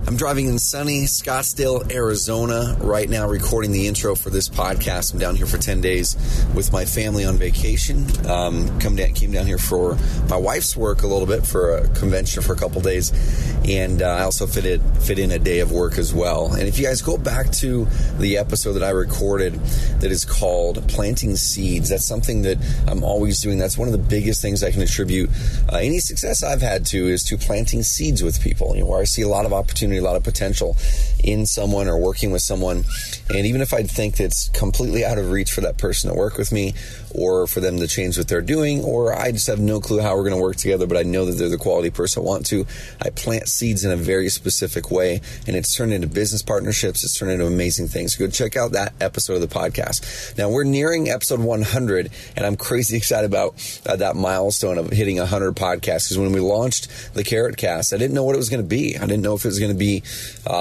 I'm driving in sunny Scottsdale, Arizona right now, recording the intro for this podcast. I'm down here for 10 days with my family on vacation. Came down here for my wife's work a little bit for a convention for a couple days, and I also fit in a day of work as well. And if you guys go back to the episode that I recorded that is called Planting Seeds, that's something that I'm always doing. That's one of the biggest things I can attribute any success I've had to is to planting seeds with people, where I see a lot of opportunity, a lot of potential in someone or working with someone. And even if I think it's completely out of reach for that person to work with me or for them to change what they're doing, or I just have no clue how we're going to work together, but I know that they're the quality person I want to, I plant seeds in a very specific way, and it's turned into business partnerships. It's turned into amazing things. So go check out that episode of the podcast. Now, we're nearing episode 100, and I'm crazy excited about that milestone of hitting 100 podcasts, because when we launched the Carrot Cast, I didn't know what it was going to be. I didn't know if it was going to be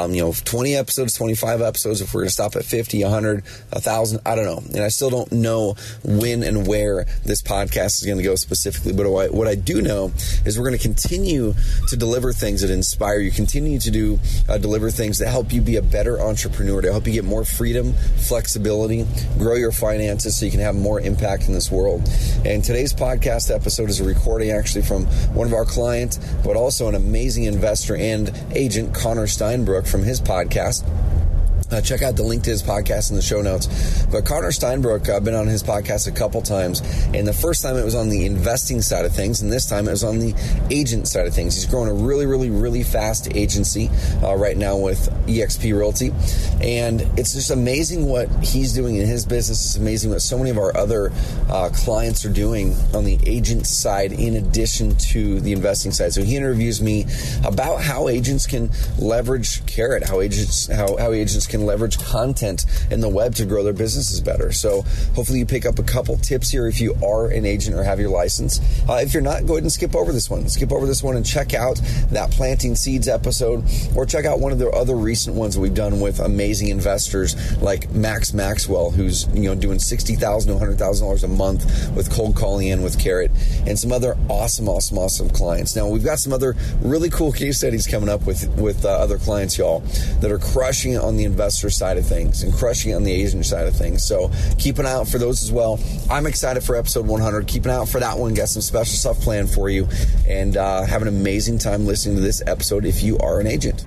20 episodes, 25 episodes, if we're going to stop at 50, 100, 1,000, I don't know. And I still don't know when and where this podcast is going to go specifically. But what I do know is we're going to continue to deliver things that inspire you, continue to deliver things that help you be a better entrepreneur, to help you get more freedom, flexibility, grow your finances so you can have more impact in this world. And today's podcast episode is a recording actually from one of our clients, but also an amazing investor and agent, Connor Steinbrook, from his podcast. Check out the link to his podcast in the show notes. But Connor Steinbrook, I've been on his podcast a couple times, and the first time it was on the investing side of things, and this time it was on the agent side of things. He's growing a really, really, really fast agency right now with eXp Realty, and it's just amazing what he's doing in his business. It's amazing what so many of our other clients are doing on the agent side in addition to the investing side. So he interviews me about how agents can leverage Carrot, how agents can leverage content in the web to grow their businesses better. So hopefully you pick up a couple tips here if you are an agent or have your license. If you're not, go ahead and skip over this one. Skip over this one and check out that Planting Seeds episode, or check out one of the other recent ones that we've done with amazing investors like Max Maxwell, who's doing $60,000 to $100,000 a month with cold calling in with Carrot, and some other awesome clients. Now we've got some other really cool case studies coming up with other clients, y'all, that are crushing it on the investor side of things and crushing it on the agent side of things. So keep an eye out for those as well. I'm excited for episode 100. Keep an eye out for that one. Got some special stuff planned for you, and have an amazing time listening to this episode if you are an agent.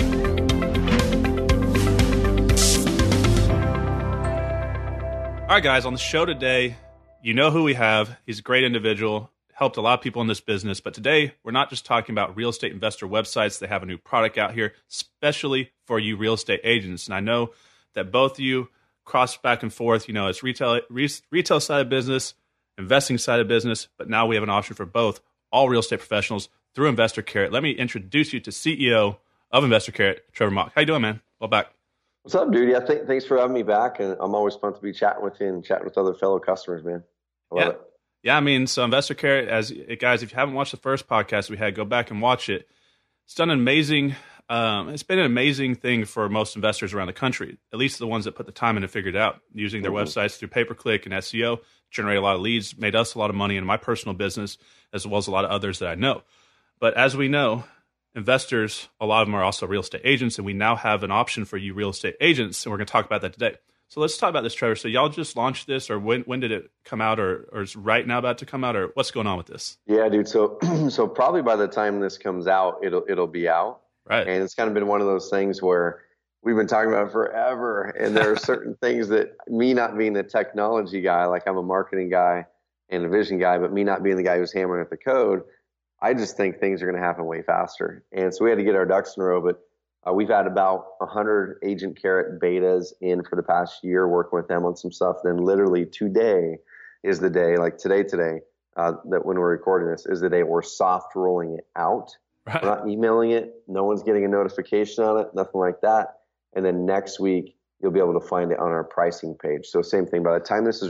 All right, guys, on the show today, you know who we have. He's a great individual, helped a lot of people in this business. But today, we're not just talking about real estate investor websites. They have a new product out here, especially for you real estate agents. And I know that both of you cross back and forth. It's retail side of business, investing side of business. But now we have an option for both, all real estate professionals through Investor Carrot. Let me introduce you to CEO of Investor Carrot, Trevor Mock. How you doing, man? Well, back. What's up, dude? Yeah, thanks for having me back. And I'm always pumped to be chatting with you and chatting with other fellow customers, man. I love it. Yeah, so Investor Carrot, guys, if you haven't watched the first podcast we had, go back and watch it. It's done it's been an amazing thing for most investors around the country, at least the ones that put the time in to figure it out, using their websites through pay-per-click and SEO, generate a lot of leads, made us a lot of money in my personal business, as well as a lot of others that I know. But as we know, investors, a lot of them are also real estate agents, and we now have an option for you real estate agents, and we're going to talk about that today. So let's talk about this, Trevor. So y'all just launched this, or when did it come out, or is right now about to come out, or what's going on with this? Yeah, dude. So probably by the time this comes out, it'll be out. Right. And it's kind of been one of those things where we've been talking about it forever, and there are certain things that, me not being the technology guy, like I'm a marketing guy and a vision guy, but me not being the guy who's hammering at the code, I just think things are going to happen way faster. And so we had to get our ducks in a row, but we've had about 100 Agent Carrot betas in for the past year, working with them on some stuff. Then literally today is the day, like today, that when we're recording this is the day we're soft rolling it out. Right. We're not emailing it. No one's getting a notification on it, nothing like that. And then next week, you'll be able to find it on our pricing page. So same thing. By the time this is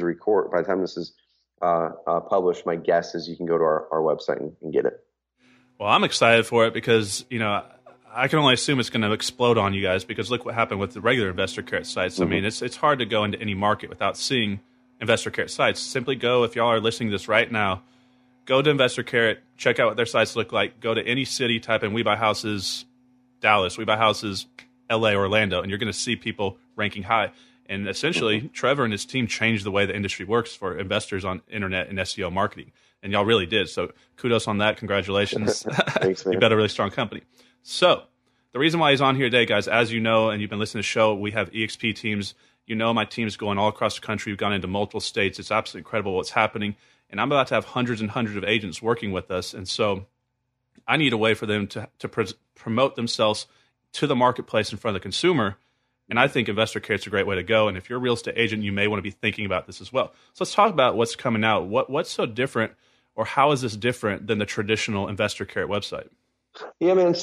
published, my guess is you can go to our website and get it. Well, I'm excited for it because, I can only assume it's going to explode on you guys, because look what happened with the regular Investor Carrot sites. I mean, it's hard to go into any market without seeing Investor Carrot sites. Simply go, if y'all are listening to this right now, go to Investor Carrot, check out what their sites look like. Go to any city, type in We Buy Houses, Dallas, We Buy Houses, LA, Orlando, and you're going to see people ranking high. And essentially, Trevor and his team changed the way the industry works for investors on internet and SEO marketing. And y'all really did. So kudos on that. Congratulations. Thanks, man. You built a really strong company. So the reason why he's on here today, guys, as you know, and you've been listening to the show, we have EXP teams. You know, my team's going all across the country. We've gone into multiple states. It's absolutely incredible what's happening. And I'm about to have hundreds and hundreds of agents working with us. And so I need a way for them to promote themselves to the marketplace in front of the consumer. And I think Investor Carrot's a great way to go. And if you're a real estate agent, you may want to be thinking about this as well. So let's talk about what's coming out. What's so different, or how is this different than the traditional Investor Carrot website? Yeah, man.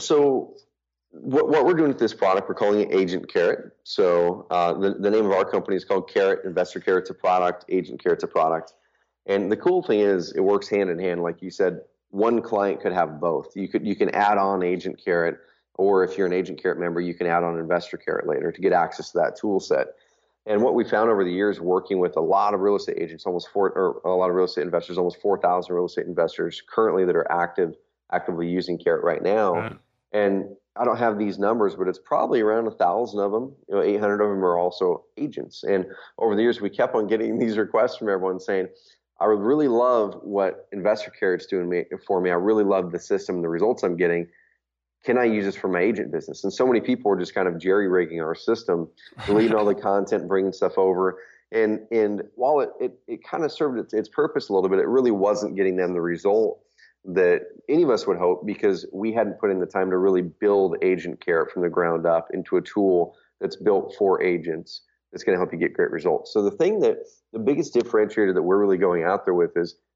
So what we're doing with this product, we're calling it Agent Carrot. So the name of our company is called Carrot. Investor Carrot's a product. Agent Carrot's a product. And the cool thing is, it works hand in hand. Like you said, one client could have both. You can add on Agent Carrot, or if you're an Agent Carrot member, you can add on Investor Carrot later to get access to that tool set. And what we found over the years, working with a lot of real estate agents, a lot of real estate investors, almost 4,000 real estate investors currently that are actively using Carrot right now. Right. And I don't have these numbers, but it's probably around 1,000 of them. 800 of them are also agents. And over the years, we kept on getting these requests from everyone saying, I would really love what Investor Carrot's doing for me. I really love the system, the results I'm getting. Can I use this for my agent business? And so many people were just kind of jerry-rigging our system, deleting all the content, bringing stuff over. And while it kind of served its purpose a little bit, it really wasn't getting them the result that any of us would hope, because we hadn't put in the time to really build Agent Carrot from the ground up into a tool that's built for agents that's going to help you get great results. So the biggest differentiator that we're really going out there with is,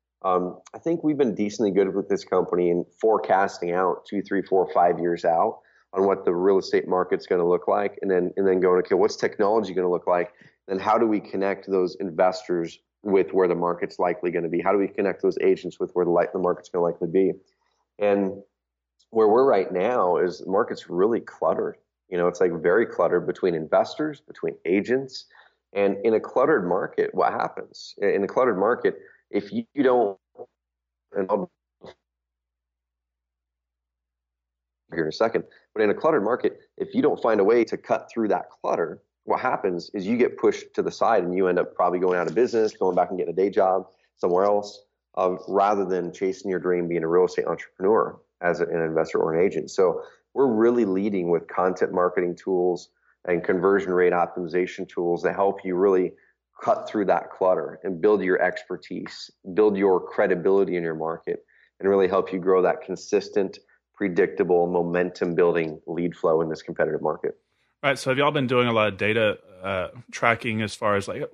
I think we've been decently good with this company in forecasting out 2, 3, 4, 5 years out on what the real estate market's going to look like, and then going, okay, what's technology going to look like? Then how do we connect those investors with where the market's likely going to be? How do we connect those agents with where the market's going to likely be? And where we're right now is the market's really cluttered. It's like very cluttered between investors, between agents. And in a cluttered market, what happens? In a cluttered market, if you don't, and I'll here in a second, but in a cluttered market, if you don't find a way to cut through that clutter, what happens is you get pushed to the side and you end up probably going out of business, going back and getting a day job somewhere else, rather than chasing your dream, being a real estate entrepreneur as an investor or an agent. So we're really leading with content marketing tools and conversion rate optimization tools that help you really cut through that clutter and build your expertise, build your credibility in your market, and really help you grow that consistent, predictable, momentum building lead flow in this competitive market. Right. So have y'all been doing a lot of data tracking as far as like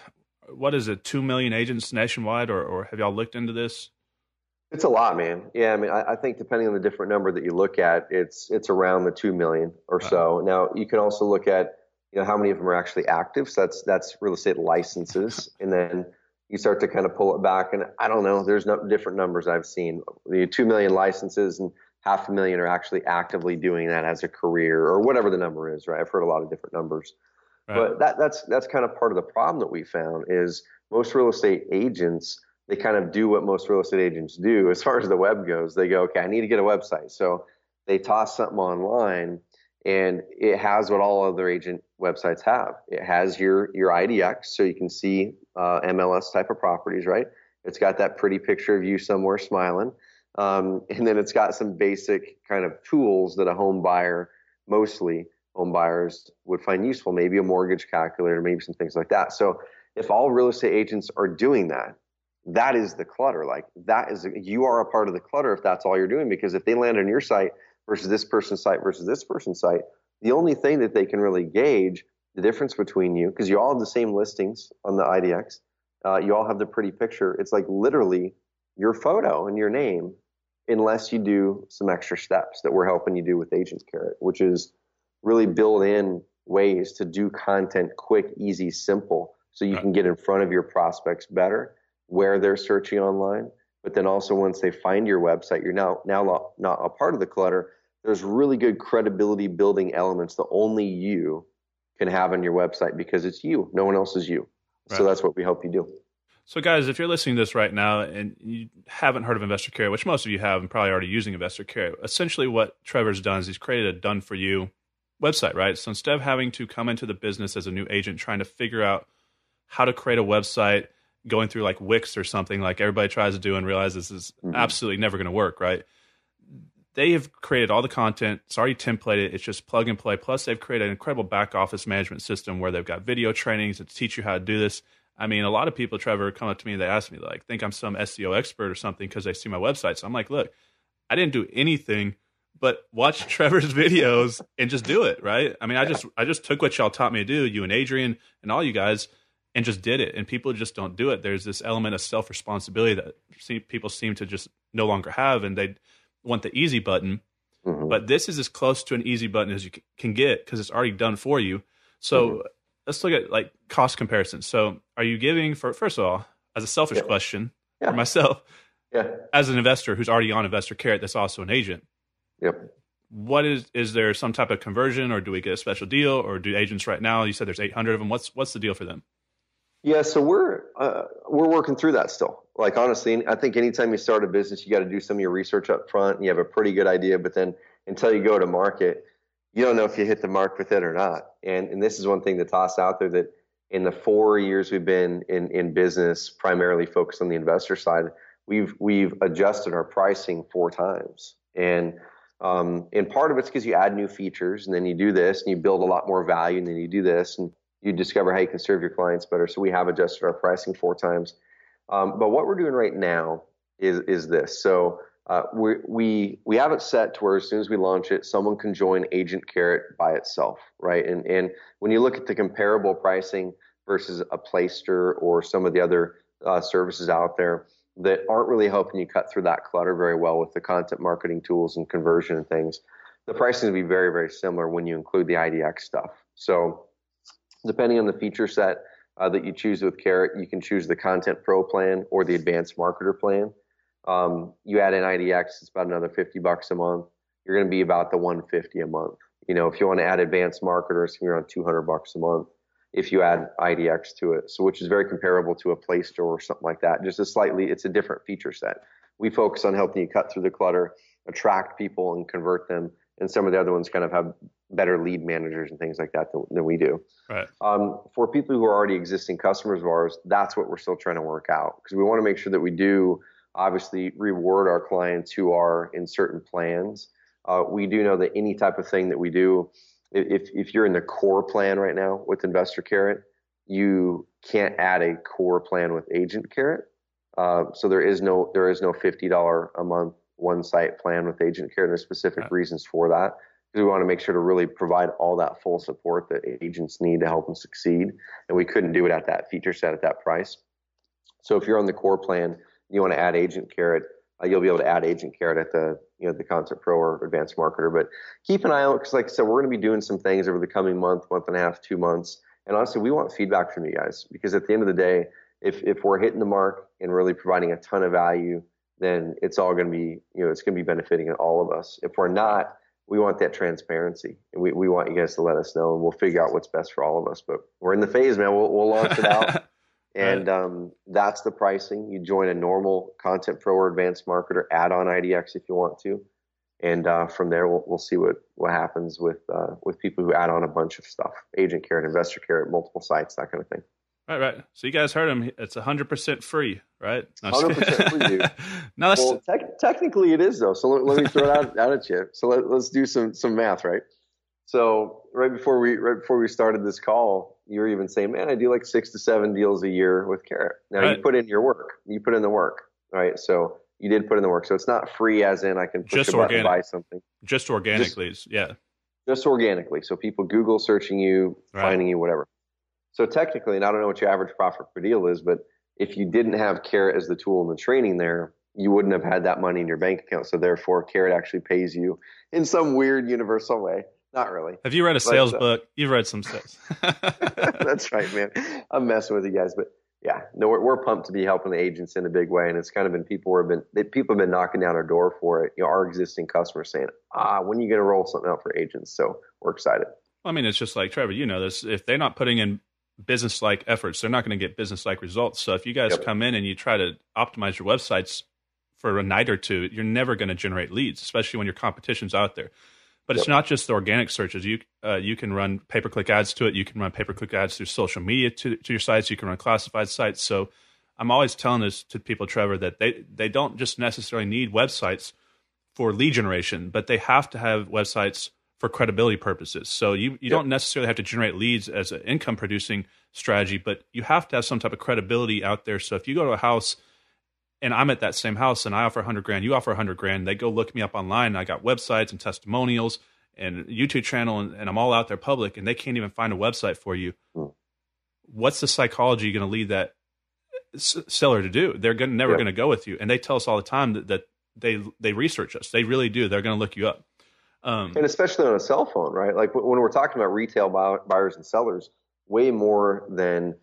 what is it, 2 million agents nationwide, or have y'all looked into this? It's a lot, man. Yeah, I mean, I think depending on the different number that you look at, it's around the 2 million or so. Now, you can also look at how many of them are actually active. So that's real estate licenses, and then you start to kind of pull it back. And I don't know, there's different numbers I've seen. The 2 million licenses and 500,000 are actually actively doing that as a career, or whatever the number is, right? I've heard a lot of different numbers. Right. But that's kind of part of the problem that we found is most real estate agents, they kind of do what most real estate agents do as far as the web goes. They go, okay, I need to get a website. So they toss something online, and it has what all other agent websites have. It has your IDX, so you can see MLS type of properties, right? It's got that pretty picture of you somewhere smiling. And then it's got some basic kind of tools that a home buyer, mostly home buyers, would find useful, maybe a mortgage calculator, maybe some things like that. So if all real estate agents are doing that, that is the clutter. Like you are a part of the clutter if that's all you're doing, because if they land on your site versus this person's site versus this person's site, the only thing that they can really gauge the difference between you, because you all have the same listings on the IDX, you all have the pretty picture. It's like literally your photo and your name, unless you do some extra steps that we're helping you do with Agent Carrot, which is really build in ways to do content quick, easy, simple, so you can get in front of your prospects better where they're searching online. But then also once they find your website, you're now not a part of the clutter. There's really good credibility building elements that only you can have on your website because it's you. No one else is you. Right. So that's what we help you do. So, guys, if you're listening to this right now and you haven't heard of Investor Carrot, which most of you have and probably already using Investor Carrot, essentially what Trevor's done is he's created a done-for-you website, right? So instead of having to come into the business as a new agent trying to figure out how to create a website, going through like Wix or something like everybody tries to do and realizes this is absolutely never going to work, right? They have created all the content. It's already templated. It's just plug and play. Plus, they've created an incredible back office management system where they've got video trainings to teach you how to do this. I mean, a lot of people, Trevor, come up to me and they ask me, like, think I'm some SEO expert or something because they see my website. So I'm like, look, I didn't do anything but watch Trevor's videos and just do it, right? I mean, I just took what y'all taught me to do, you and Adrian and all you guys, and just did it. And people just don't do it. There's this element of self-responsibility that people seem to just no longer have, and they want the easy button. But this is as close to an easy button as you can get because it's already done for you. So let's look at like cost comparisons. So are you giving first of all, as a selfish question for myself, as an investor who's already on Investor Carrot that's also an agent, what is there some type of conversion, or do we get a special deal, or do agents right now, you said there's 800 of them, what's the deal for them? Yeah, so we're working through that still. Like, honestly, I think anytime you start a business, you got to do some of your research up front, and you have a pretty good idea, but then until you go to market, you don't know if you hit the mark with it or not. And this is one thing to toss out there, that in the 4 years we've been in business, primarily focused on the investor side, we've adjusted our pricing 4 times. And part of it's because you add new features, and then you do this, and you build a lot more value, and then you do this, and you discover how you can serve your clients better. So we have adjusted our pricing 4 times. But what we're doing right now is this. So we have it set to where as soon as we launch it, someone can join Agent Carrot by itself, right? And when you look at the comparable pricing versus a Playster or some of the other services out there that aren't really helping you cut through that clutter very well with the content marketing tools and conversion and things, the pricing will be very, very similar when you include the IDX stuff. So depending on the feature set that you choose with Carrot, you can choose the Content Pro plan or the Advanced Marketer plan. You add in IDX, it's about another $50 a month. You're going to be about the $150 a month. You know, if you want to add Advanced Marketer, it's going to be around $200 a month if you add IDX to it. So, which is very comparable to a Play Store or something like that. Just it's a different feature set. We focus on helping you cut through the clutter, attract people, and convert them. And some of the other ones kind of have better lead managers and things like that than we do. Right. For people who are already existing customers of ours, that's what we're still trying to work out, because we want to make sure that we do obviously reward our clients who are in certain plans. We do know that any type of thing that we do, if you're in the core plan right now with Investor Carrot, you can't add a core plan with Agent Carrot. So there is no $50 a month one site plan with Agent Carrot. There's specific reasons for that, because we want to make sure to really provide all that full support that agents need to help them succeed. And we couldn't do it at that feature set at that price. So if you're on the core plan, you want to add Agent Carrot, you'll be able to add Agent Carrot at the Content Pro or Advanced Marketer. But keep an eye out, because like I said, we're going to be doing some things over the coming month and a half, 2 months. And honestly, we want feedback from you guys, because at the end of the day, if we're hitting the mark and really providing a ton of value, then it's all going to be, it's going to be benefiting all of us. If we're not, we want that transparency, and we want you guys to let us know, and we'll figure out what's best for all of us. But we're in the phase, man. We'll launch it out. And that's the pricing. You join a normal Content Pro or Advanced Marketer, add on IDX if you want to, and from there we'll see what happens with people who add on a bunch of stuff: Agent Carrot, Investor Carrot, multiple sites, that kind of thing. Right. So you guys heard him. It's 100% free, right? 100% free, dude. No, well, technically it is though. So let me throw it out at you. So let's do some math, right? So right before we started this call, you were even saying, man, I do like 6 to 7 deals a year with Carrot. Now you put in your work. You put in the work, right? So you did put in the work. So it's not free as in I can push a button and buy something. Just organically, yeah. Just organically. So people Google searching you, finding you, whatever. So technically, and I don't know what your average profit per deal is, but if you didn't have Carrot as the tool and the training there, you wouldn't have had that money in your bank account. So therefore, Carrot actually pays you in some weird universal way. Not really. Have you read a sales book? You've read some sales. That's right, man. I'm messing with you guys, but yeah, no, we're pumped to be helping the agents in a big way, and it's kind of been people have been knocking down our door for it. Our existing customers saying, when are you going to roll something out for agents? So we're excited. I mean, it's just like, Trevor, you know this. If they're not putting in business-like efforts. They're not going to get business-like results. So if you guys come in and you try to optimize your websites for a night or two, you're never going to generate leads, especially when your competition's out there. But it's not just the organic searches. You can run pay-per-click ads to it. You can run pay-per-click ads through social media to your sites. You can run classified sites. So I'm always telling this to people, Trevor, that they don't just necessarily need websites for lead generation, but they have to have websites for credibility purposes. So you don't necessarily have to generate leads as an income producing strategy, but you have to have some type of credibility out there. So if you go to a house and I'm at that same house and I offer $100,000, you offer $100,000, they go look me up online. And I got websites and testimonials and YouTube channel, and I'm all out there public, and they can't even find a website for you. What's the psychology going to lead that seller to do? They're never going to go with you. And they tell us all the time that they research us. They really do. They're going to look you up. And especially on a cell phone, right? Like when we're talking about retail buyers and sellers, way more than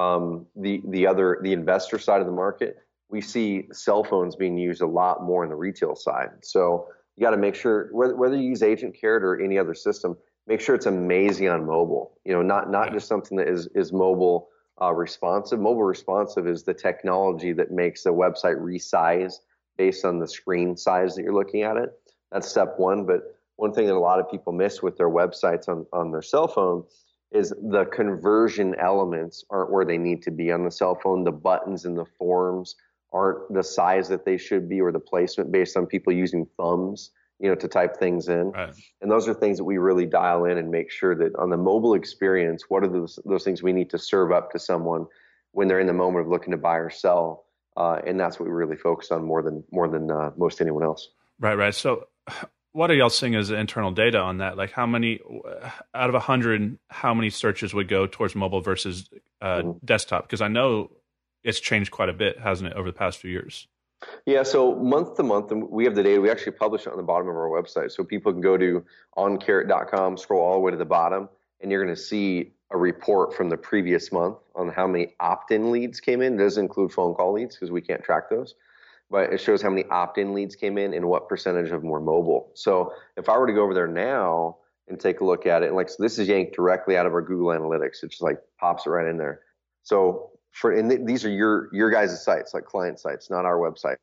the investor side of the market, we see cell phones being used a lot more in the retail side. So you got to make sure, whether you use Agent Carrot or any other system, make sure it's amazing on mobile. Not just something that is mobile responsive. Mobile responsive is the technology that makes the website resize based on the screen size that you're looking at it. That's step one. But one thing that a lot of people miss with their websites on their cell phone is the conversion elements aren't where they need to be on the cell phone. The buttons and the forms aren't the size that they should be, or the placement based on people using thumbs, to type things in. Right. And those are things that we really dial in and make sure that on the mobile experience, what are those things we need to serve up to someone when they're in the moment of looking to buy or sell. And that's what we really focus on more than most anyone else. Right. So what are y'all seeing as internal data on that? Like how many out of 100, how many searches would go towards mobile versus desktop? Because I know it's changed quite a bit, hasn't it, over the past few years? Yeah, so month to month, and we have the data. We actually publish it on the bottom of our website. So people can go to oncarrot.com, scroll all the way to the bottom, and you're going to see a report from the previous month on how many opt-in leads came in. It doesn't include phone call leads because we can't track those. But it shows how many opt-in leads came in and what percentage of them were mobile. So if I were to go over there now and take a look at it, so this is yanked directly out of our Google Analytics. It just pops it right in there. So these are your guys' sites, like client sites, not our website.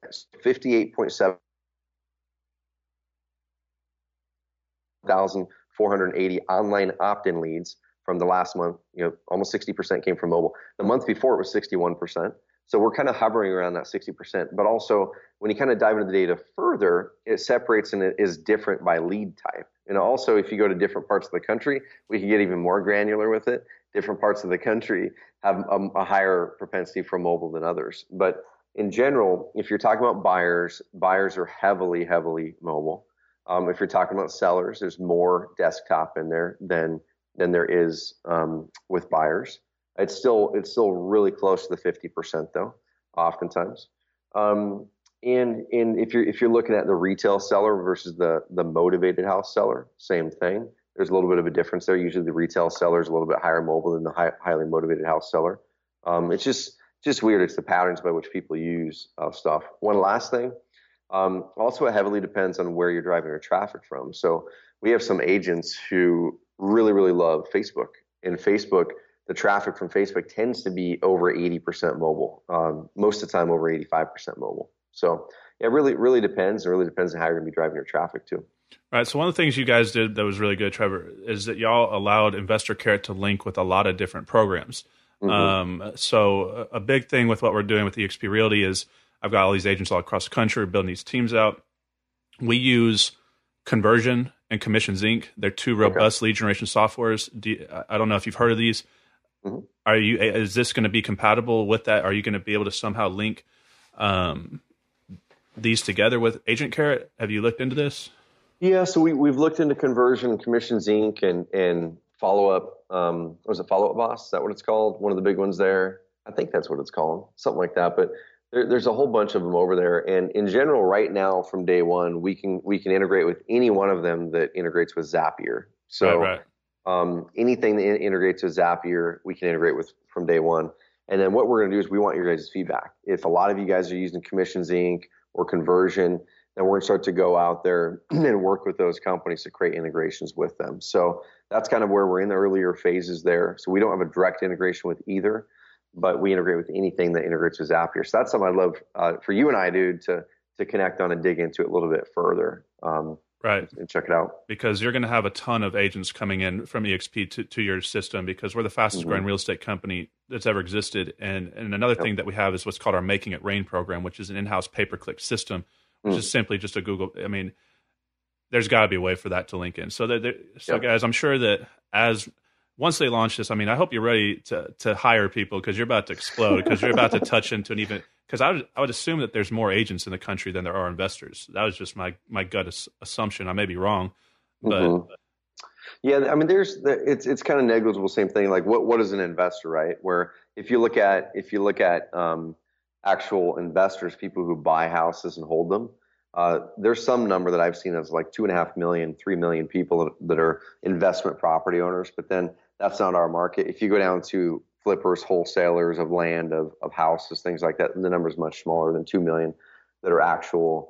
58,480 online opt-in leads from the last month. Almost 60% came from mobile. The month before it was 61%. So we're kind of hovering around that 60%. But also, when you kind of dive into the data further, it separates and it is different by lead type. And also, if you go to different parts of the country, we can get even more granular with it. Different parts of the country have a higher propensity for mobile than others. But in general, if you're talking about buyers are heavily, heavily mobile. If you're talking about sellers, there's more desktop in there than there is with buyers. It's still really close to the 50% though, oftentimes. And if you're looking at the retail seller versus the motivated house seller, same thing. There's a little bit of a difference there. Usually the retail seller is a little bit higher mobile than the highly motivated house seller. It's just weird. It's the patterns by which people use stuff. One last thing. Also, it heavily depends on where you're driving your traffic from. So we have some agents who really, really love Facebook. And Facebook, the traffic from Facebook tends to be over 80% mobile. Most of the time over 85% mobile. So it really depends. It really depends on how you're going to be driving your traffic too. All right. So one of the things you guys did that was really good, Trevor, is that y'all allowed Investor Carrot to link with a lot of different programs. Mm-hmm. So a big thing with what we're doing with eXp Realty is I've got all these agents all across the country building these teams out. We use Conversion and Commissions Inc. They're two robust lead generation softwares. I don't know if you've heard of these. Mm-hmm. Is this going to be compatible with that? Are you going to be able to somehow link these together with Agent Carrot? Have you looked into this? Yeah, so we've looked into Conversion and Commissions Inc. and Follow Up. Was it Follow Up Boss? Is that what it's called? One of the big ones there. I think that's what it's called, something like that. But there's a whole bunch of them over there. And in general, right now, from day one, we can integrate with any one of them that integrates with Zapier. So right. Anything that integrates with Zapier, we can integrate with from day one. And then what we're going to do is we want your guys' feedback. If a lot of you guys are using Commissions Inc. or Conversion, then we're going to start to go out there and work with those companies to create integrations with them. So that's kind of where we're in the earlier phases there. So we don't have a direct integration with either, but we integrate with anything that integrates with Zapier. So that's something I'd love for you and I, dude, to connect on and dig into it a little bit further. Right. And check it out. Because you're going to have a ton of agents coming in from EXP to your system, because we're the fastest growing real estate company that's ever existed. And another thing that we have is what's called our Making It Rain program, which is an in-house pay-per-click system, which is simply just a Google. I mean, there's got to be a way for that to link in. So guys, I'm sure that once they launch this, I mean, I hope you're ready to hire people, because you're about to explode, because you're about to touch into an even. Because I would assume that there's more agents in the country than there are investors. That was just my gut assumption. I may be wrong, but yeah, I mean, it's kind of negligible. Same thing. Like what is an investor, right? Where if you look at actual investors, people who buy houses and hold them, there's some number that I've seen as like 2.5 million, 3 million people that are investment property owners. But then that's not our market. If you go down to flippers, wholesalers of land, of houses, things like that, the number is much smaller than 2 million that are actual,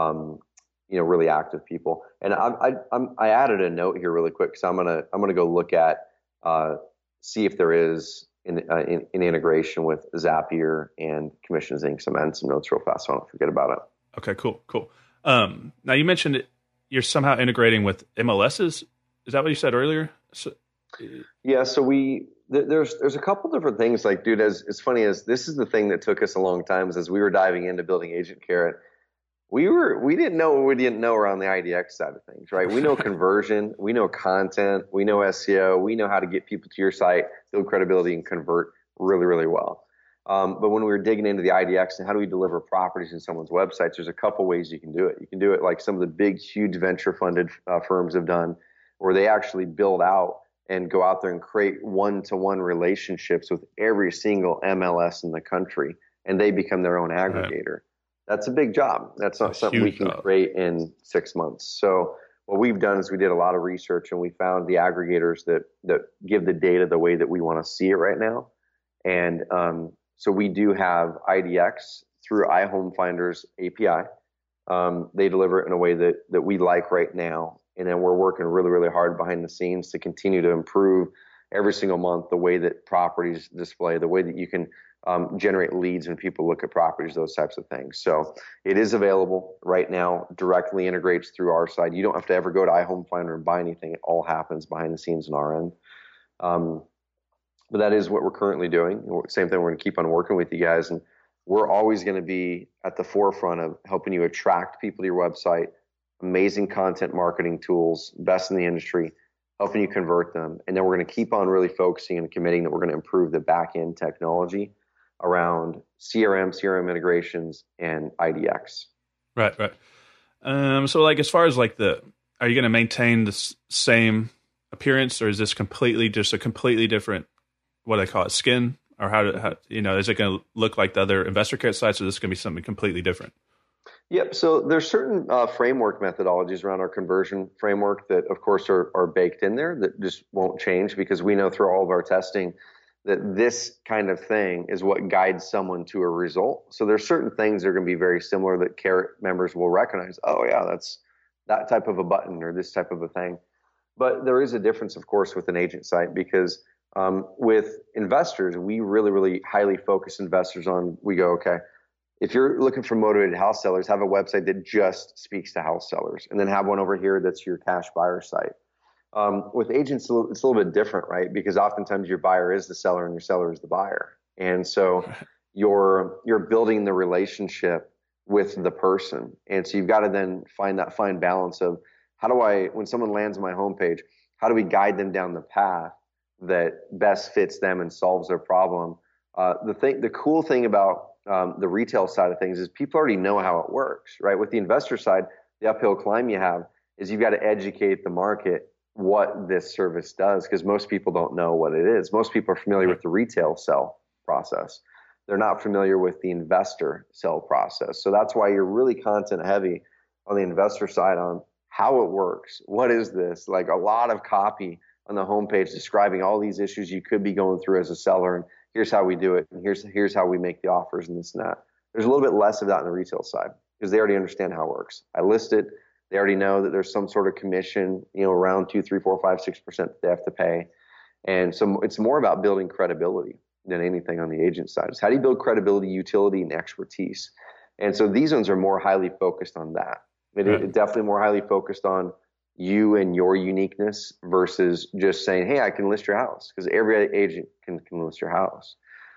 really active people. And I added a note here really quick, because I'm gonna go look at see if there is an integration with Zapier and Commissions Inc. So I'm adding some notes real fast, so I don't forget about it. Okay, cool. Now you mentioned you're somehow integrating with MLSs. Is that what you said earlier? Yeah. So there's a couple different things. Like, dude, as funny as this is the thing that took us a long time, is as we were diving into building Agent Carrot, we didn't know what we didn't know around the IDX side of things, right? We know conversion, we know content, we know SEO, we know how to get people to your site, build credibility, and convert really, really well. But when we were digging into the IDX and how do we deliver properties in someone's websites, there's a couple ways you can do it. You can do it like some of the big, huge venture-funded firms have done, where they actually build out and go out there and create one-to-one relationships with every single MLS in the country, and they become their own aggregator. Right. That's a big job. That's not something we can create in 6 months. So what we've done is we did a lot of research, and we found the aggregators that give the data the way that we want to see it right now. And so we do have IDX through iHomeFinder's API. They deliver it in a way that we like right now. And then we're working really, really hard behind the scenes to continue to improve every single month the way that properties display, the way that you can generate leads when people look at properties, those types of things. So it is available right now, directly integrates through our side. You don't have to ever go to iHomeFinder and buy anything. It all happens behind the scenes on our end. But that is what we're currently doing. Same thing, we're going to keep on working with you guys. And we're always going to be at the forefront of helping you attract people to your website, amazing content marketing tools, best in the industry, helping you convert them. And then we're going to keep on really focusing and committing that we're going to improve the back-end technology around CRM integrations, and IDX. Right. So like, as far as like are you going to maintain the same appearance, or is this just a completely different, what do they call it, skin? Or how is it going to look like the other Investor Carrot sites, or is this going to be something completely different? Yep. So there's certain framework methodologies around our conversion framework that, of course, are baked in there that just won't change, because we know through all of our testing that this kind of thing is what guides someone to a result. So there's certain things that are going to be very similar that Carrot members will recognize. Oh, yeah, that's that type of a button or this type of a thing. But there is a difference, of course, with an agent site, because with investors, we really, really highly focus investors on, we go, okay, if you're looking for motivated house sellers, have a website that just speaks to house sellers, and then have one over here that's your cash buyer site. With agents, it's a little bit different, right? Because oftentimes your buyer is the seller and your seller is the buyer. And so you're building the relationship with the person. And so you've got to then find that fine balance of when someone lands on my homepage, how do we guide them down the path that best fits them and solves their problem? The cool thing about the retail side of things is people already know how it works, right? With the investor side, the uphill climb you have is you've got to educate the market what this service does, because most people don't know what it is. Most people are familiar with the retail sell process. They're not familiar with the investor sell process. So that's why you're really content heavy on the investor side on how it works. What is this? Like a lot of copy on the homepage describing all these issues you could be going through as a seller, and here's how we do it, and here's how we make the offers and this and that. There's a little bit less of that on the retail side. because they already understand how it works. I list it. They already know that there's some sort of commission, around 2, 3, 4, 5, 6% that they have to pay. And so it's more about building credibility than anything on the agent side. It's how do you build credibility, utility, and expertise? And so these ones are more highly focused on that. It definitely more highly focused on you and your uniqueness versus just saying, hey, I can list your house, because every agent can list your house.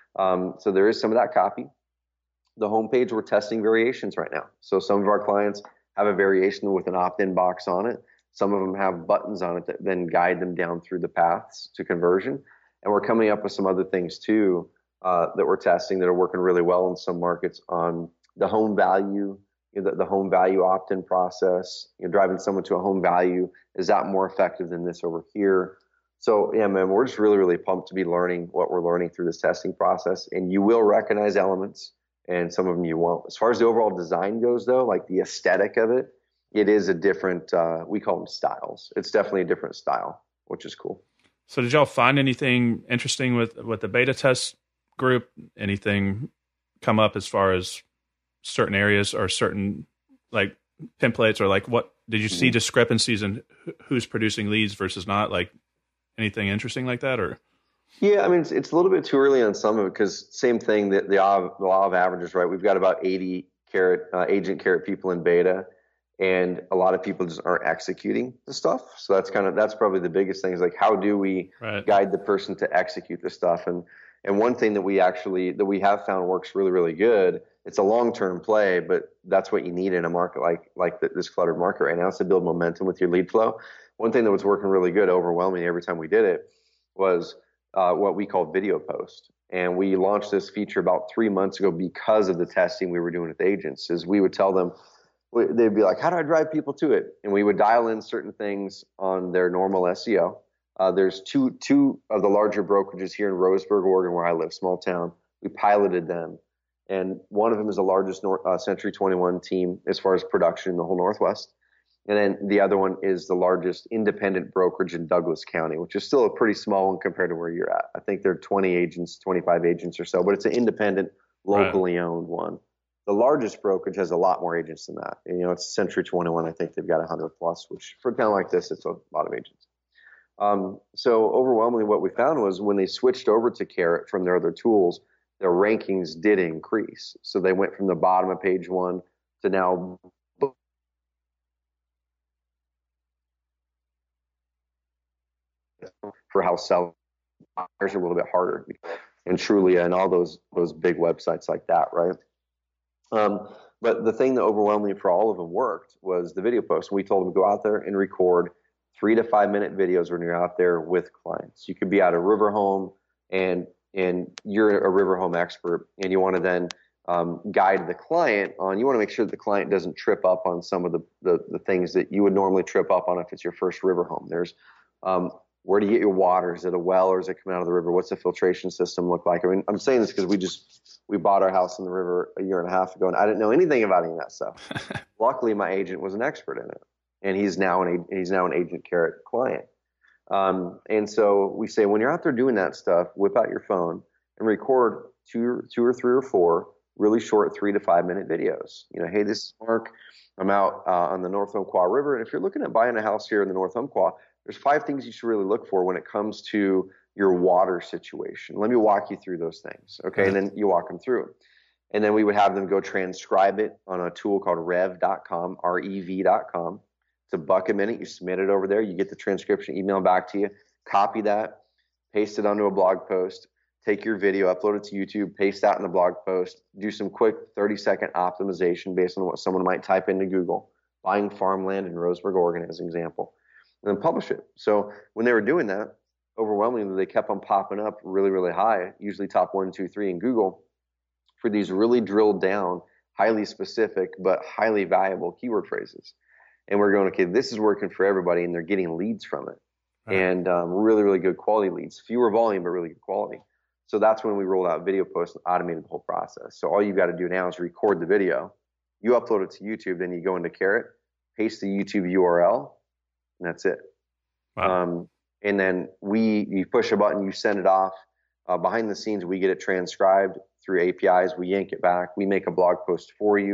So there is some of that copy. The homepage, we're testing variations right now. So some of our clients have a variation with an opt-in box on it. Some of them have buttons on it that then guide them down through the paths to conversion. And we're coming up with some other things too that we're testing that are working really well in some markets on the home value, the home value opt-in process, driving someone to a home value. Is that more effective than this over here? So yeah, man, we're just really, really pumped to be learning what we're learning through this testing process. And you will recognize elements and some of them you won't. As far as the overall design goes though, like the aesthetic of it, it is a different, we call them styles. It's definitely a different style, which is cool. So did y'all find anything interesting with the beta test group? Anything come up as far as certain areas or certain like templates, or like what did you see discrepancies in who's producing leads versus not? Like anything interesting like that, or? Yeah, I mean, it's a little bit too early on some of it, because same thing, that the law of averages, right? We've got about 80 agent carrot people in beta, and a lot of people just aren't executing the stuff. So that's probably the biggest thing, is like, how do we guide the person to execute the stuff? And one thing that we have found works really, really good. It's a long-term play, but that's what you need in a market like this cluttered market right now, is to build momentum with your lead flow. One thing that was working really good, overwhelming every time we did it, was what we call video post. And we launched this feature about 3 months ago because of the testing we were doing with agents. Is we would tell them, they'd be like, how do I drive people to it? And we would dial in certain things on their normal SEO. There's two of the larger brokerages here in Roseburg, Oregon, where I live, small town. We piloted them. And one of them is the largest Century 21 team as far as production in the whole Northwest. And then the other one is the largest independent brokerage in Douglas County, which is still a pretty small one compared to where you're at. I think there are 20 agents, 25 agents or so, but it's an independent, locally owned one. The largest brokerage has a lot more agents than that. And, it's Century 21. I think they've got 100 plus, which for a town like this, it's a lot of agents. So overwhelmingly what we found was when they switched over to Carrot from their other tools, their rankings did increase. So they went from the bottom of page 1 to now for how sellers are a little bit harder, and Trulia and all those big websites like that, right? But the thing that overwhelmingly for all of them worked was the video post. We told them to go out there and record 3 to 5 minute videos when you're out there with clients. You could be at a river home and you're a river home expert, and you want to then guide the client on, you want to make sure that the client doesn't trip up on some of the things that you would normally trip up on if it's your first river home. There's where do you get your water? Is it a well or is it coming out of the river? What's the filtration system look like? I mean, I'm saying this because we bought our house in the river a year and a half ago, and I didn't know anything about any of that stuff. Luckily, my agent was an expert in it, and he's now an Agent Carrot client. And so we say, when you're out there doing that stuff, whip out your phone and record two or three or four really short 3 to 5 minute videos. Hey, this is Mark. I'm out on the North Umpqua River, and if you're looking at buying a house here in the North Umpqua, there's 5 things you should really look for when it comes to your water situation. Let me walk you through those things, okay? And then you walk them through. And then we would have them go transcribe it on a tool called rev.com, rev.com. It's $1 a minute. You submit it over there. You get the transcription emailed back to you. Copy that, paste it onto a blog post, take your video, upload it to YouTube, paste that in the blog post, do some quick 30-second optimization based on what someone might type into Google, buying farmland in Roseburg, Oregon as an example, and then publish it. So when they were doing that, overwhelmingly, they kept on popping up really, really high, usually top 1, 2, 3 in Google for these really drilled down, highly specific, but highly valuable keyword phrases. And we're going, okay, this is working for everybody, and they're getting leads from it. Right. And really, really good quality leads. Fewer volume, but really good quality. So that's when we rolled out video posts and automated the whole process. So all you've got to do now is record the video. You upload it to YouTube, then you go into Carrot, paste the YouTube URL, and that's it. Wow. And then you push a button, you send it off. Behind the scenes, we get it transcribed through APIs. We yank it back. We make a blog post for you.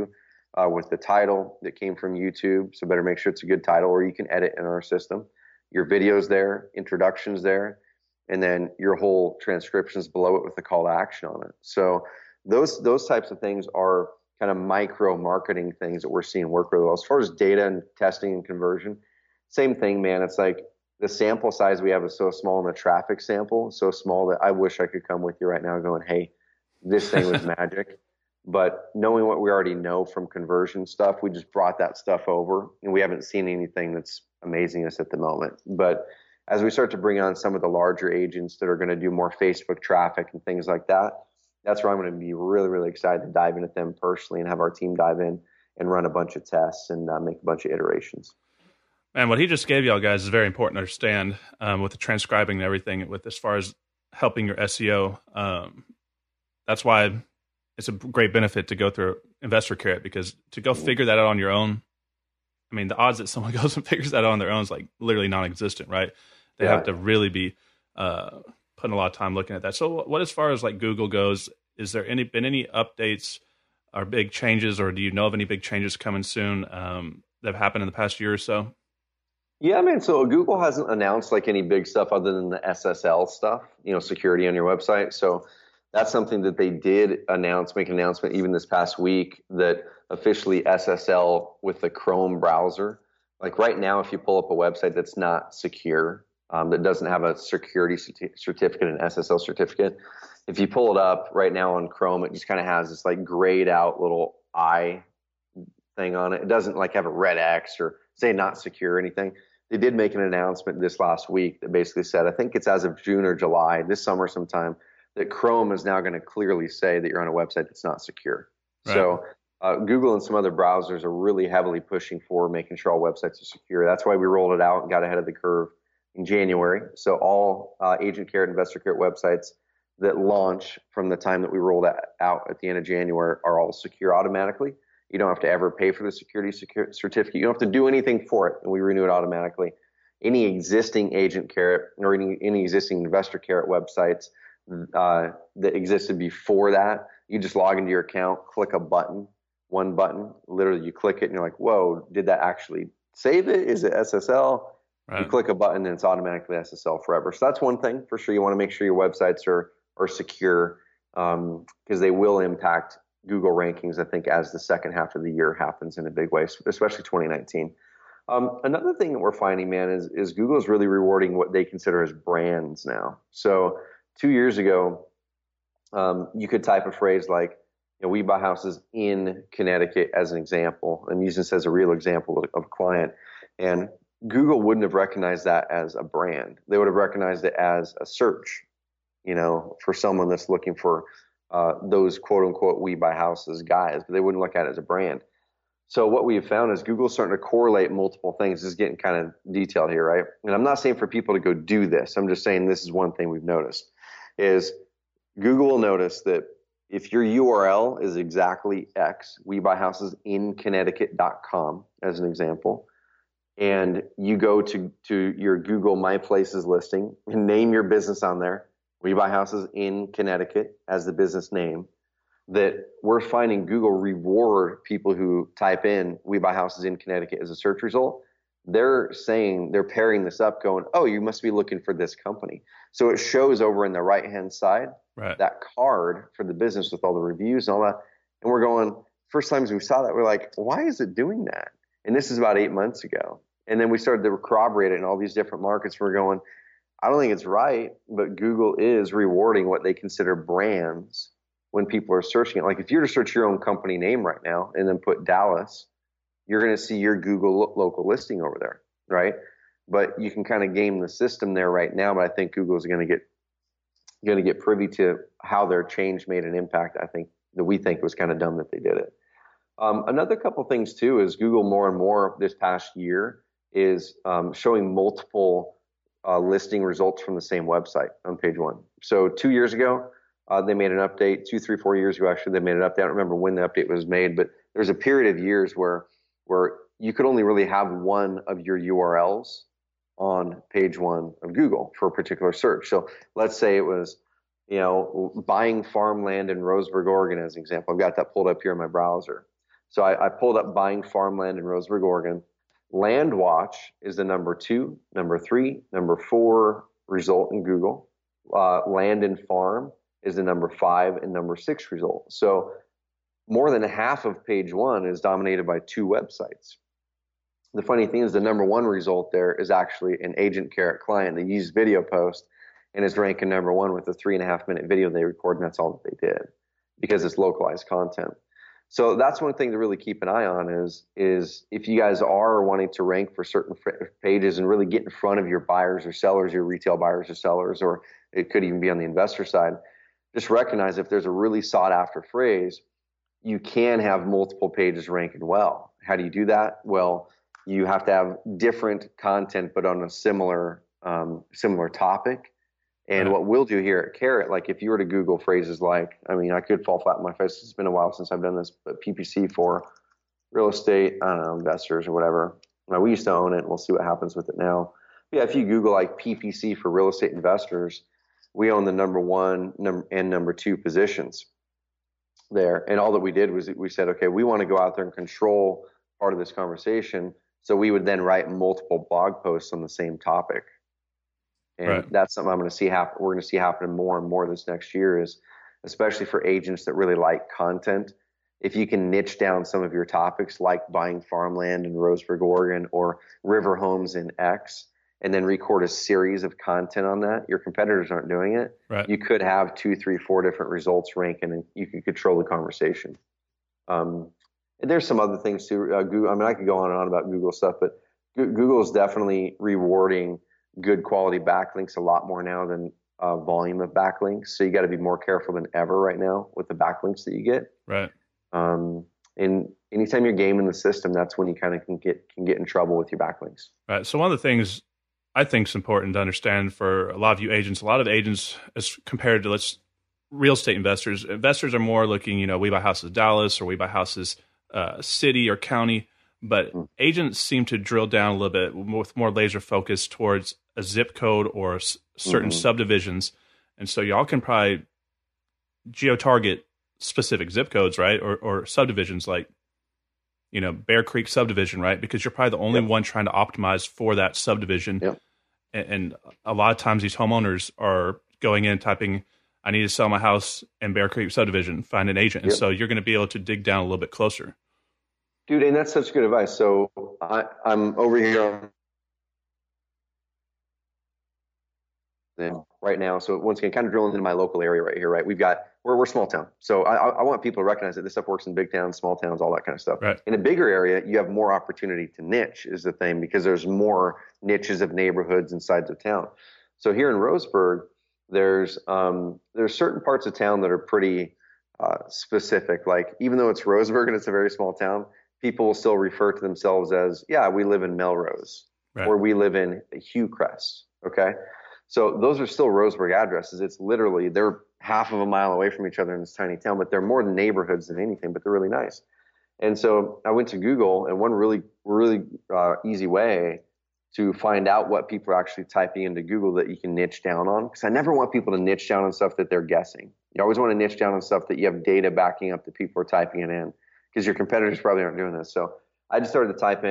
with the title that came from YouTube. So better make sure it's a good title, or you can edit in our system. Your video's there, introductions there, and then your whole transcriptions below it with the call to action on it. So those types of things are kind of micro marketing things that we're seeing work really well. As far as data and testing and conversion, same thing, man. It's like the sample size we have is so small, and the traffic sample so small that I wish I could come with you right now going, hey, this thing was magic. But knowing what we already know from conversion stuff, we just brought that stuff over, and we haven't seen anything that's amazing us at the moment. But as we start to bring on some of the larger agents that are going to do more Facebook traffic and things like that, that's where I'm going to be really, really excited to dive in with them personally and have our team dive in and run a bunch of tests and make a bunch of iterations. And what he just gave y'all guys is very important to understand with the transcribing and everything, with as far as helping your SEO. That's why it's a great benefit to go through Investor Carrot, because to go figure that out on your own, I mean, the odds that someone goes and figures that out on their own is like literally non-existent, right? They have to really be putting a lot of time looking at that. So what, as far as like Google goes, is there been any updates or big changes, or do you know of any big changes coming soon that have happened in the past year or so? Yeah, man. So Google hasn't announced like any big stuff other than the SSL stuff, security on your website. So that's something that they did make an announcement even this past week, that officially SSL with the Chrome browser. Like right now, if you pull up a website that's not secure, that doesn't have a security certificate, an SSL certificate, if you pull it up right now on Chrome, it just kind of has this like grayed out little I thing on it. It doesn't like have a red X or say not secure or anything. They did make an announcement this last week that basically said, I think it's as of June or July, this summer sometime, that Chrome is now going to clearly say that you're on a website that's not secure. Right. So Google and some other browsers are really heavily pushing for making sure all websites are secure. That's why we rolled it out and got ahead of the curve in January. So all Agent Carrot, Investor Carrot websites that launch from the time that we rolled out at the end of January are all secure automatically. You don't have to ever pay for the security certificate. You don't have to do anything for it, and we renew it automatically. Any existing Agent Carrot or any existing Investor Carrot websites that existed before that, you just log into your account, click one button. Literally, you click it, and you're like, whoa, did that actually save it? Is it SSL? Right. You click a button, and it's automatically SSL forever. So that's one thing for sure. You want to make sure your websites are secure, because they will impact Google rankings, I think, as the second half of the year happens in a big way, especially 2019. Another thing that we're finding, man, is Google's really rewarding what they consider as brands now. So 2 years ago, you could type a phrase like, we buy houses in Connecticut as an example. I'm using this as a real example of a client. And Google wouldn't have recognized that as a brand. They would have recognized it as a search, for someone that's looking for those quote unquote we buy houses guys, but they wouldn't look at it as a brand. So what we have found is Google's starting to correlate multiple things. This is getting kind of detailed here, right? And I'm not saying for people to go do this. I'm just saying this is one thing we've noticed is Google will notice that if your URL is exactly X, webuyhousesinConnecticut.com as an example, and you go to your Google My Places listing and name your business on there, We Buy Houses in Connecticut as the business name, that we're finding Google reward people who type in We Buy Houses in Connecticut as a search result. They're pairing this up going, oh, you must be looking for this company. So it shows over in the right-hand side, right, that card for the business with all the reviews and all that. And we're going, first times we saw that, we're like, why is it doing that? And this is about 8 months ago. And then we started to corroborate it in all these different markets. We're going, I don't think it's right, but Google is rewarding what they consider brands when people are searching it. Like if you were to search your own company name right now and then put Dallas, you're going to see your Google local listing over there, right? But you can kind of game the system there right now. But I think Google is going to get privy to how their change made an impact. I think that we think it was kind of dumb that they did it. Another couple things too is Google more and more this past year is showing multiple listing results from the same website on page one. So 2 years ago, they made an update. 2, 3, 4 years ago, actually, they made an update. I don't remember when the update was made, but there's a period of years where you could only really have one of your URLs on page one of Google for a particular search. So let's say it was, buying farmland in Roseburg, Oregon, as an example. I've got that pulled up here in my browser. So I pulled up buying farmland in Roseburg, Oregon. Land Watch is the number 2, number 3, number 4 result in Google. Land and Farm is the number 5 and number 6 result. So more than half of page 1 is dominated by 2 websites. The funny thing is the number 1 result there is actually an Agent Carrot client that used video post and is ranking number 1 with a 3.5-minute video they record, and that's all that they did because it's localized content. So that's one thing to really keep an eye on is if you guys are wanting to rank for certain pages and really get in front of your buyers or sellers, your retail buyers or sellers, or it could even be on the investor side, just recognize if there's a really sought after phrase, you can have multiple pages ranking well. How do you do that? Well, you have to have different content, but on a similar topic. And what we'll do here at Carrot, like if you were to Google phrases like, I mean, I could fall flat on my face. It's been a while since I've done this, but PPC for real estate, I don't know, investors or whatever. Now, we used to own it. We'll see what happens with it now. But yeah, if you Google like PPC for real estate investors, we own the number 1 and number 2 positions there. And all that we did was we said, okay, we want to go out there and control part of this conversation. So we would then write multiple blog posts on the same topic. And that's something I'm going to see happen. We're going to see happen more and more this next year is, especially for agents that really like content. If you can niche down some of your topics like buying farmland in Roseburg, Oregon, or river homes in X, and then record a series of content on that, your competitors aren't doing it. Right. You could have 2, 3, 4 different results ranking, and you can control the conversation. And there's some other things too. Google, I mean, I could go on and on about Google stuff, but Google is definitely rewarding good quality backlinks a lot more now than volume of backlinks. So you got to be more careful than ever right now with the backlinks that you get. Right. And anytime you're gaming the system, that's when you kind of can get in trouble with your backlinks. Right. So one of the things I think is important to understand for a lot of you agents, as compared to real estate investors are more looking, we buy houses in Dallas or we buy houses city or county. But agents seem to drill down a little bit with more laser focus towards a zip code or certain subdivisions. And so y'all can probably geo-target specific zip codes, right? Or subdivisions like, Bear Creek subdivision, right? Because you're probably the only one trying to optimize for that subdivision. Yep. And a lot of times these homeowners are going in and typing, I need to sell my house in Bear Creek subdivision, find an agent. And so you're going to be able to dig down a little bit closer. Dude, and that's such good advice. So I'm over here right now. So once again, kind of drilling into my local area right here, right? We're small town. So I want people to recognize that this stuff works in big towns, small towns, all that kind of stuff. Right. In a bigger area, you have more opportunity to niche is the thing because there's more niches of neighborhoods and sides of town. So here in Roseburg, there's certain parts of town that are pretty specific. Like even though it's Roseburg and it's a very small town, people will still refer to themselves as, we live in Melrose, or we live in Hillcrest, okay? So those are still Roseburg addresses. It's literally, they're half of a mile away from each other in this tiny town, but they're more neighborhoods than anything, but they're really nice. And so I went to Google, and one really, really easy way to find out what people are actually typing into Google that you can niche down on, because I never want people to niche down on stuff that they're guessing. You always want to niche down on stuff that you have data backing up that people are typing it in, because your competitors probably aren't doing this. So I started to type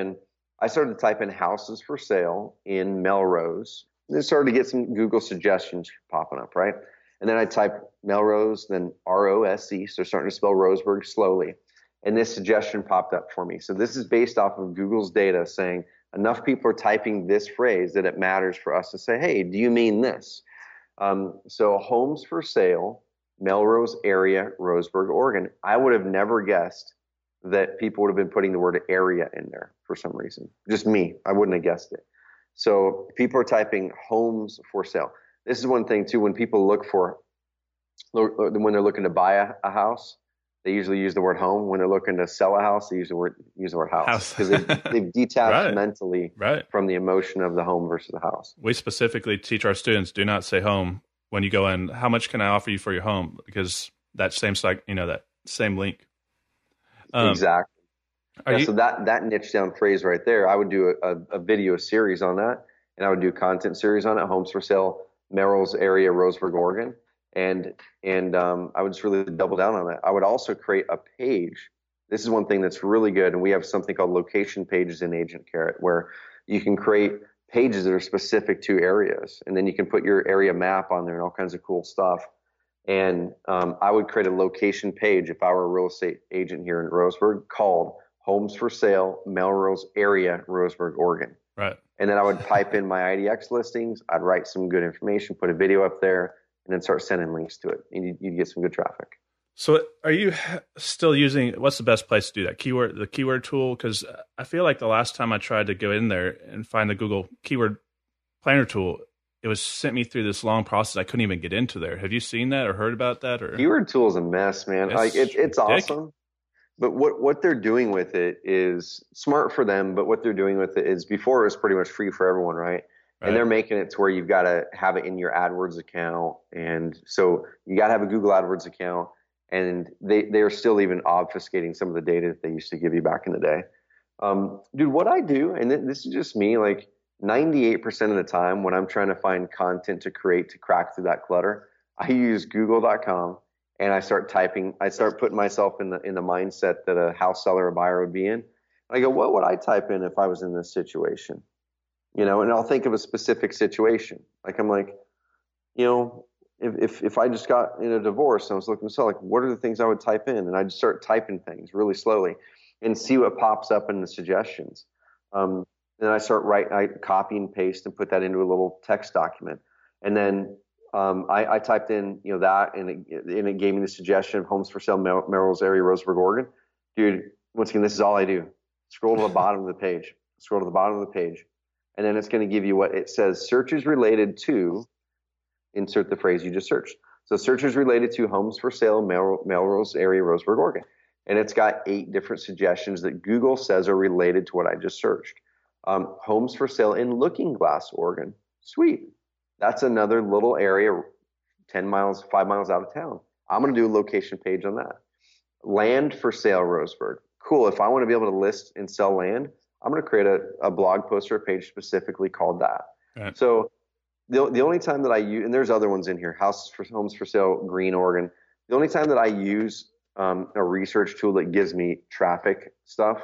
in houses for sale in Melrose. And started to get some Google suggestions popping up, right? And then I typed Melrose, then ROSE, so starting to spell Roseburg slowly. And this suggestion popped up for me. So this is based off of Google's data saying enough people are typing this phrase that it matters for us to say, hey, do you mean this? So homes for sale, Melrose area, Roseburg, Oregon. I would have never guessed that people would have been putting the word area in there for some reason. Just me. I wouldn't have guessed it. So people are typing homes for sale. This is one thing too, when people when they're looking to buy a house, they usually use the word home. When they're looking to sell a house, they use the word house. Because they've detached mentally from the emotion of the home versus the house. We specifically teach our students, do not say home when you go in. How much can I offer you for your home? Because that same that same link. Exactly. So that niche down phrase right there, I would do a video series on that, and I would do a content series on it, homes for sale, Melrose area, Roseburg, Oregon, and I would just really double down on that. I would also create a page This is one thing that's really good. And we have something called location pages in Agent Carrot, where you can create pages that are specific to areas. And then you can put your area map on there and all kinds of cool stuff. And I would create a location page if I were a real estate agent here in Roseburg called Homes for Sale, Melrose Area, Roseburg, Oregon. Right. And then I would pipe in my IDX listings. I'd write some good information, put a video up there, and then start sending links to it. And you'd get some good traffic. So are you still using, what's the best place to do that? The keyword tool? Because I feel like the last time I tried to go in there and find the Google keyword planner tool, it was sent me through this long process. I couldn't even get into there. Have you seen that or heard about that? Or keyword tool is a mess, man. It's awesome. But what they're doing with it is smart for them. But what they're doing with it is, before it was pretty much free for everyone, right? And they're making it to where you've got to have it in your AdWords account. And so you got to have a Google AdWords account. And they are still even obfuscating some of the data that they used to give you back in the day. Dude, what I do, and this is just me, like 98% of the time when I'm trying to find content to create to crack through that clutter, I use google.com. And I start putting myself in the mindset that a house seller or buyer would be in. And I go, what would I type in if I was in this situation? And I'll think of a specific situation. Like, I'm like, if I just got in a divorce and I was looking to sell, like, what are the things I would type in? And I just start typing things really slowly and see what pops up in the suggestions. Then I copy and paste and put that into a little text document. And then I typed in, that, and it gave me the suggestion of Homes for Sale, Melrose Area, Roseburg, Oregon. Dude, once again, this is all I do. Scroll to the bottom of the page. And then it's going to give you what it says: searches related to, insert the phrase you just searched. So searches related to Homes for Sale, Melrose Area, Roseburg, Oregon. And it's got 8 different suggestions that Google says are related to what I just searched. Homes for Sale in Looking Glass, Oregon. Sweet. That's another little area, 5 miles out of town. I'm going to do a location page on that. Land for Sale, Roseburg. Cool. If I want to be able to list and sell land, I'm going to create a blog post or a page specifically called that. Right. So the only time that I use, and there's other ones in here, Homes for Sale, Green, Oregon. The only time that I use a research tool that gives me traffic stuff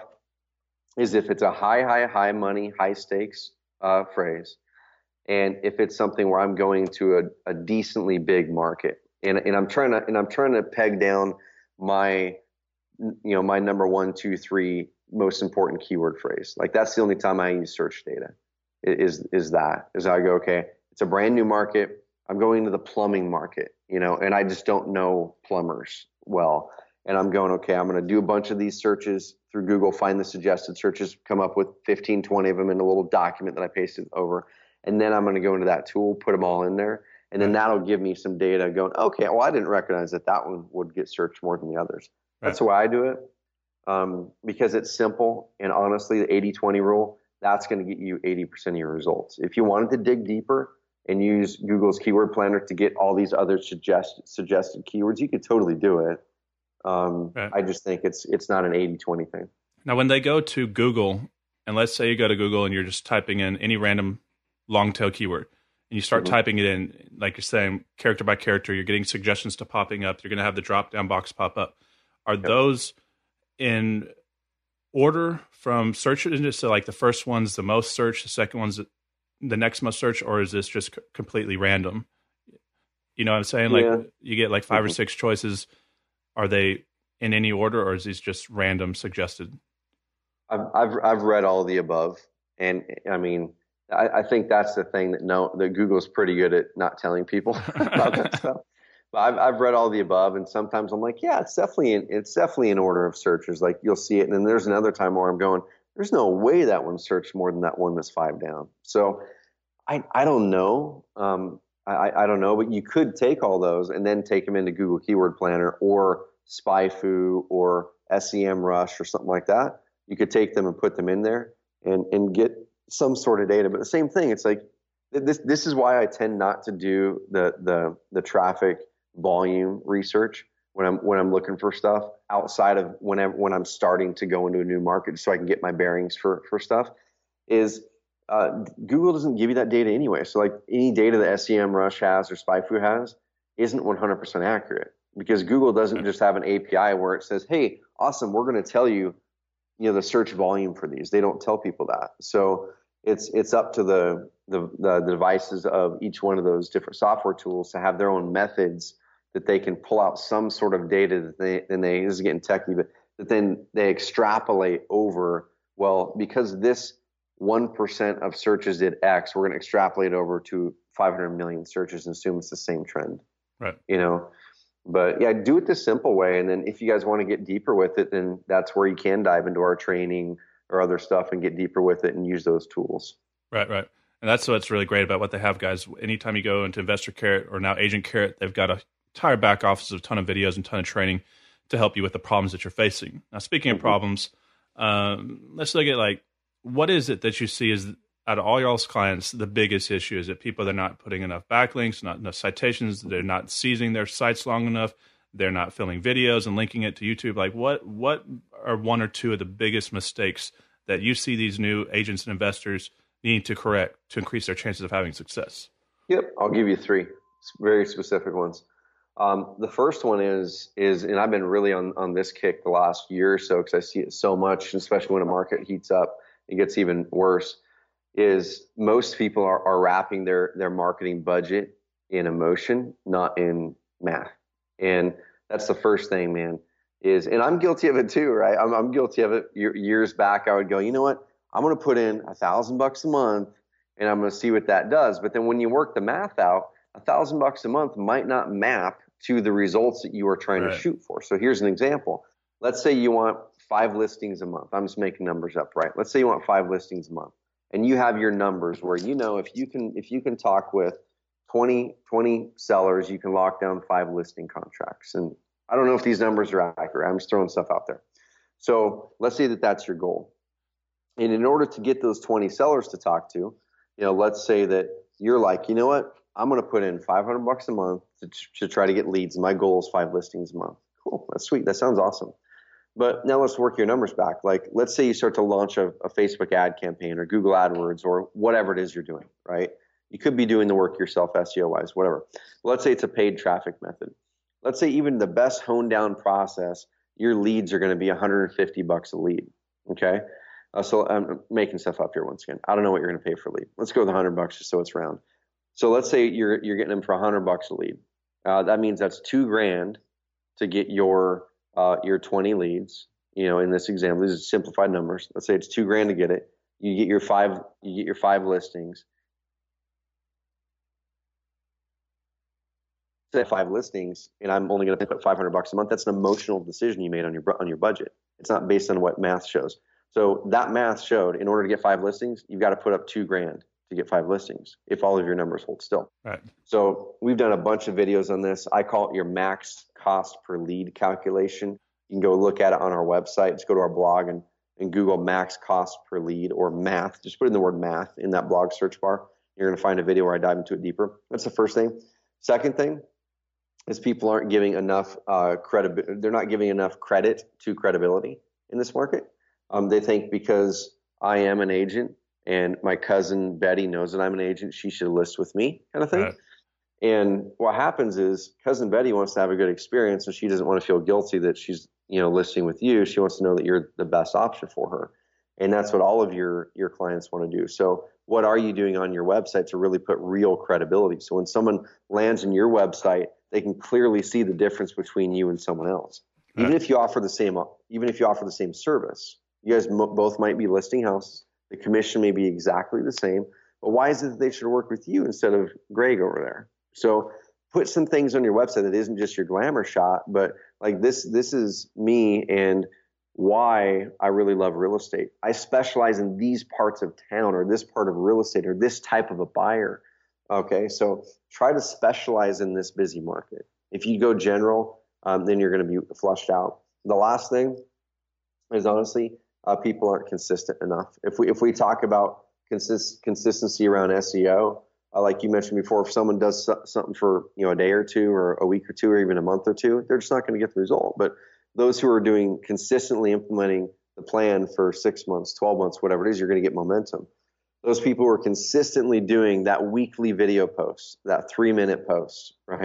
is if it's a high money, high stakes phrase. And if it's something where I'm going to a decently big market, and I'm trying to peg down my my number 1, 2, 3 most important keyword phrase. Like, that's the only time I use search data. Is I go, okay, it's a brand new market. I'm going to the plumbing market, and I just don't know plumbers well. And I'm going, okay, I'm going to do a bunch of these searches through Google, find the suggested searches, come up with 15, 20 of them in a little document that I pasted over. And then I'm going to go into that tool, put them all in there, and then that'll give me some data going, okay, well, I didn't recognize that one would get searched more than the others. Right. That's why I do it, because it's simple. And honestly, the 80-20 rule, that's going to get you 80% of your results. If you wanted to dig deeper and use Google's keyword planner to get all these other suggested keywords, you could totally do it. Right. I just think it's not an 80-20 thing. Now, when they go to Google, and let's say you go to Google and you're just typing in any random long tail keyword, and you start typing it in, like you're saying, character by character, you're getting suggestions to popping up. You're going to have the drop down box pop up. Are those in order from search engines? So like the first one's the most search, the second one's the next most search, or is this just completely random? You know what I'm saying? Like you get like 5 or 6 choices. Are they in any order, or is these just random suggested? I've read all of the above, and I mean, I think that's the thing that Google's pretty good at not telling people about that stuff. But I've read all the above, and sometimes I'm like, yeah, it's definitely in order of searches. Like, you'll see it, and then there's another time where I'm going, there's no way that one searched more than that one that's 5 down. So I don't know. I don't know, but you could take all those and then take them into Google Keyword Planner or SpyFu or SEMrush or something like that. You could take them and put them in there and get some sort of data. But the same thing, it's like this is why I tend not to do the traffic volume research when I'm looking for stuff outside of when I'm starting to go into a new market, so I can get my bearings for stuff. Is Google doesn't give you that data anyway. So like any data that SEMrush has or SpyFu has isn't 100% accurate. because Google doesn't just have an API where it says, hey, awesome, we're going to tell you, the search volume for these. They don't tell people that. So it's up to the devices of each one of those different software tools to have their own methods that they can pull out some sort of data that this is getting techy, but that then they extrapolate over, well, because this 1% of searches did X, we're going to extrapolate over to 500 million searches and assume it's the same trend. Right. But yeah, do it the simple way. And then if you guys want to get deeper with it, then that's where you can dive into our training or other stuff and get deeper with it and use those tools. Right. And that's what's really great about what they have, guys. Anytime you go into Investor Carrot or now Agent Carrot, they've got a entire back office of a ton of videos and a ton of training to help you with the problems that you're facing. Now, speaking of problems, let's look at what is it that you see is, out of all y'all's clients, the biggest issue? Is it people that are not putting enough backlinks, not enough citations, they're not seizing their sites long enough, they're not filming videos and linking it to YouTube? What are one or two of the biggest mistakes that you see these new agents and investors needing to correct to increase their chances of having success? Yep, I'll give you 3 very specific ones. The first one is, and I've been really on this kick the last year or so because I see it so much, especially when a market heats up, it gets even worse, is most people are wrapping their marketing budget in emotion, not in math. And that's the first thing, man, and I'm guilty of it too, right? I'm guilty of it. Years back, I would go, you know what? I'm going to put in $1,000 a month and I'm going to see what that does. But then when you work the math out, $1,000 a month might not map to the results that you are trying to shoot for. So here's an example. Let's say you want 5 listings a month. I'm just making numbers up, right? Let's say you want 5 listings a month, and you have your numbers where if you can talk with 20 sellers, you can lock down 5 listing contracts. And I don't know if these numbers are accurate. I'm just throwing stuff out there. So let's say that that's your goal. And in order to get those 20 sellers to talk to, let's say that you're like, you know what? I'm going to put in $500 a month to try to get leads. My goal is 5 listings a month. Cool. That's sweet. That sounds awesome. But now let's work your numbers back. Like, let's say you start to launch a Facebook ad campaign or Google AdWords or whatever it is you're doing, right? You could be doing the work yourself, SEO-wise, whatever. Let's say it's a paid traffic method. Let's say even the best honed down process, your leads are going to be $150 a lead. Okay. So I'm making stuff up here once again. I don't know what you're going to pay for a lead. Let's go with $100 just so it's round. So let's say you're getting them for $100 a lead. That means that's $2,000 to get your 20 leads. In this example, these are simplified numbers. Let's say it's $2,000 to get it. You get your 5 listings. Say 5 listings, and I'm only going to put $500 a month. That's an emotional decision you made on your budget. It's not based on what math shows. So that math showed in order to get 5 listings, you've got to put up $2,000 to get 5 listings if all of your numbers hold still. Right. So we've done a bunch of videos on this. I call it your max cost per lead calculation. You can go look at it on our website. Just go to our blog and Google max cost per lead or math. Just put in the word math in that blog search bar. You're going to find a video where I dive into it deeper. That's the first thing. Second thing is people aren't giving enough credibility. They're not giving enough credit to credibility in this market. They think because I am an agent and my cousin Betty knows that I'm an agent, she should list with me, kind of thing. Right. And what happens is cousin Betty wants to have a good experience, and she doesn't want to feel guilty that she's listing with you. She wants to know that you're the best option for her, and that's what all of your clients want to do. So what are you doing on your website to really put real credibility? So when someone lands in your website, they can clearly see the difference between you and someone else. Right. Even if you offer the same service, you guys both might be listing houses. The commission may be exactly the same, but why is it that they should work with you instead of Greg over there? So put some things on your website that isn't just your glamour shot, but like this is me and why I really love real estate. I specialize in these parts of town or this part of real estate or this type of a buyer. Okay, so try to specialize in this busy market. If you go general, then you're going to be flushed out. The last thing is honestly, people aren't consistent enough. If we talk about consistency around SEO, like you mentioned before, if someone does something for a day or two or a week or two or even a month or two, they're just not going to get the result. But those who are doing consistently implementing the plan for 6 months, 12 months, whatever it is, you're going to get momentum. Those people who are consistently doing that weekly video post, that 3-minute post, right?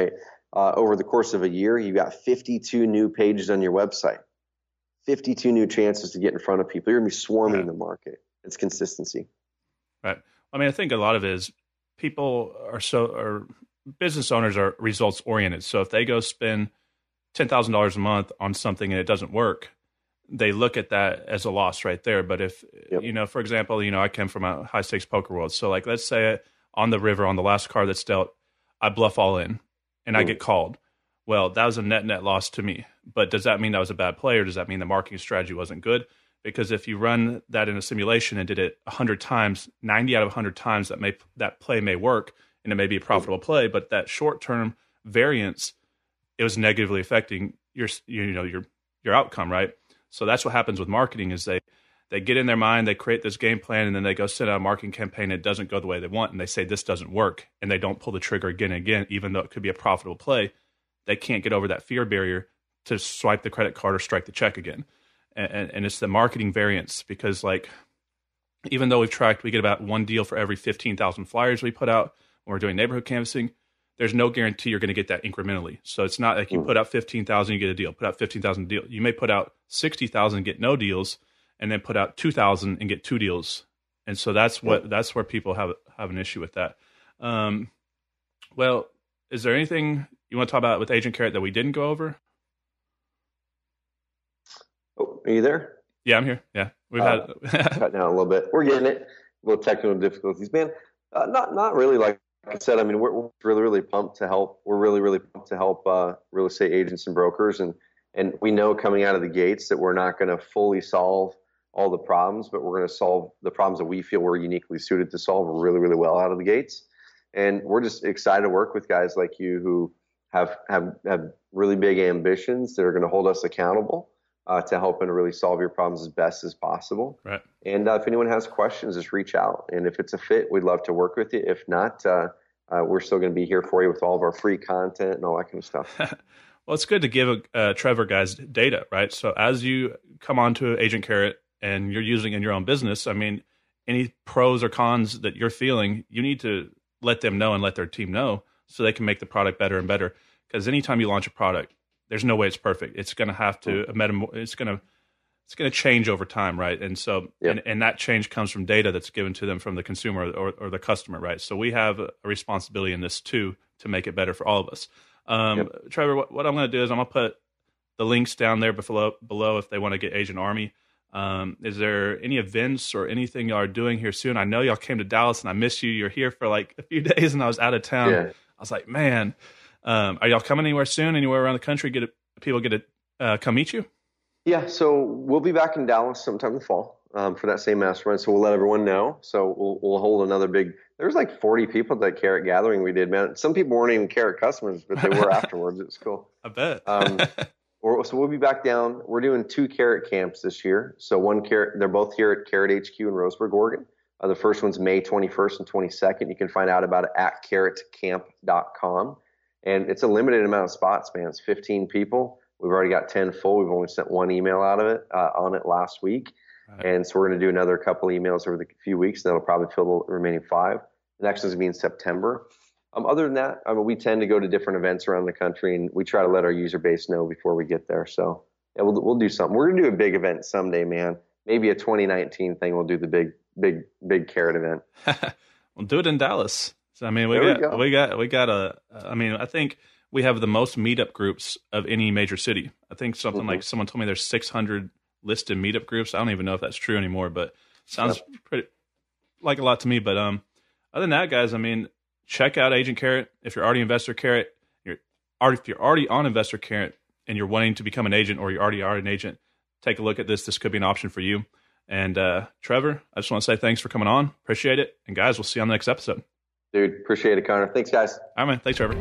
over the course of a year, you've got 52 new pages on your website, 52 new chances to get in front of people. You're going to be swarming the market. It's consistency. Right. I mean, I think a lot of it is people are business owners are results oriented. So if they go spend $10,000 a month on something and it doesn't work, they look at that as a loss right there. But if, for example, I came from a high stakes poker world. So like, let's say on the river, on the last card that's dealt, I bluff all in and I get called. Well, that was a net loss to me. But does that mean that was a bad play, or does that mean the marketing strategy wasn't good? Because if you run that in a simulation and did it 100 times, 90 out of 100 times, that play may work and it may be a profitable play, but that short-term variance, it was negatively affecting your outcome, right? So that's what happens with marketing is they get in their mind, they create this game plan, and then they go send out a marketing campaign. It doesn't go the way they want, and they say this doesn't work, and they don't pull the trigger again and again, even though it could be a profitable play. They can't get over that fear barrier to swipe the credit card or strike the check again. And it's the marketing variance, because like, even though we get about one deal for every 15,000 flyers we put out when we're doing neighborhood canvassing, there's no guarantee you're going to get that incrementally. So it's not like you put out 15,000, you get a deal, put out 15,000 deal. You may put out 60,000 and get no deals, and then put out 2,000 and get 2 deals. And so that's where people have an issue with that. Well, is there anything you want to talk about with Agent Carrot that we didn't go over? Oh, are you there? Yeah, I'm here. Yeah, we've had cut down a little bit. We're getting it. A little technical difficulties, man. Not really. Like I said, I mean, we're really pumped to help. We're really pumped to help real estate agents and brokers, and we know coming out of the gates that we're not going to fully solve all the problems, but we're going to solve the problems that we feel we're uniquely suited to solve really well out of the gates. And we're just excited to work with guys like you who have really big ambitions that are going to hold us accountable to help and really solve your problems as best as possible. Right. And if anyone has questions, just reach out. And if it's a fit, we'd love to work with you. If not, we're still going to be here for you with all of our free content and all that kind of stuff. Well, it's good to give Trevor guys data, right? So as you come onto Agent Carrot and you're using it in your own business, I mean, any pros or cons that you're feeling, you need to let them know and let their team know so they can make the product better and better. Because anytime you launch a product, there's no way it's perfect. It's going to have to it's going to change over time, right? And so and that change comes from data that's given to them from the consumer or the customer, right? So we have a responsibility in this too to make it better for all of us. Trevor, what I'm going to do is I'm going to put the links down there below if they want to get Agent Army. Is there any events or anything y'all are doing here soon? I know y'all came to Dallas and I missed you. You're here for like a few days and I was out of town. Yeah. I was like, man, are y'all coming anywhere soon? Anywhere around the country? People get to come meet you? Yeah. So we'll be back in Dallas sometime in the fall for that same mastermind. So we'll let everyone know. So we'll hold another big, there's like 40 people at that Carrot gathering we did, man. Some people weren't even Carrot customers, but they were afterwards. It was cool. I bet. So we'll be back down. We're doing 2 Carrot camps this year. So one Carrot, they're both here at Carrot HQ in Roseburg, Oregon. The first one's May 21st and 22nd. You can find out about it at carrotcamp.com. And it's a limited amount of spots, man. It's 15 people. We've already got 10 full. We've only sent 1 email out of it on it last week. Right. And so we're going to do another couple emails over the few weeks. That'll probably fill the remaining 5. The next one's going to be in September. Other than that, I mean, we tend to go to different events around the country, and we try to let our user base know before we get there. So yeah, we'll do something. We're going to do a big event someday, man. Maybe a 2019 thing. We'll do the big Carrot event. We'll do it in Dallas. So, I mean, we got I think we have the most meetup groups of any major city. I think something like someone told me there's 600 listed meetup groups. I don't even know if that's true anymore, but sounds pretty like a lot to me. But other than that, guys, I mean, check out Agent Carrot. If you're already Investor Carrot, if you're already on Investor Carrot and you're wanting to become an agent, or you already are an agent, take a look at this. This could be an option for you. And Trevor, I just want to say thanks for coming on. Appreciate it. And guys, we'll see you on the next episode. Dude, appreciate it, Connor. Thanks, guys. All right, man. Thanks, Trevor.